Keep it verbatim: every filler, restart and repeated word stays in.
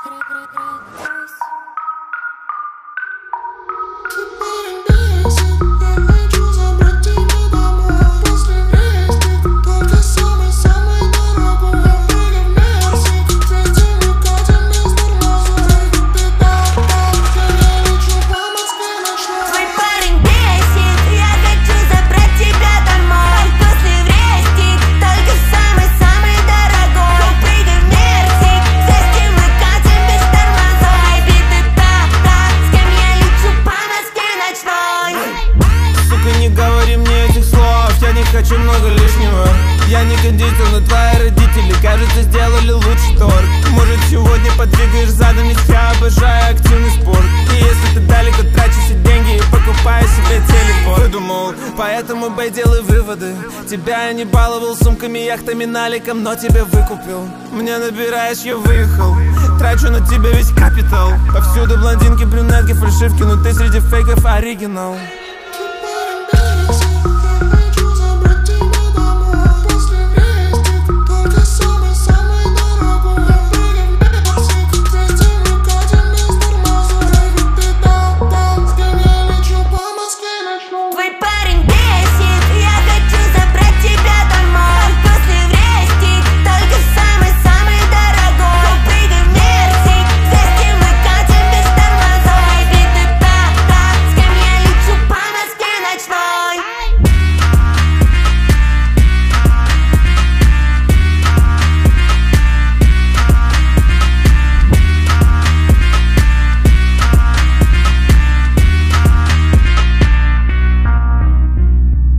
Хочу много лишнего. Я не кондитер, но твои родители, кажется, сделали лучший торт. Может, сегодня подвигаешь задом, ведь я обожаю активный спорт. И если ты далеко тратишь все деньги и покупаешь себе телепорт, выдумал, поэтому, бэй, делай выводы. Тебя я не баловал сумками, яхтами, наликом, но тебя выкупил. Мне набираешь, я выехал. Трачу на тебя весь капитал. Повсюду блондинки, брюнетки, фальшивки, но ты среди фейков оригинал.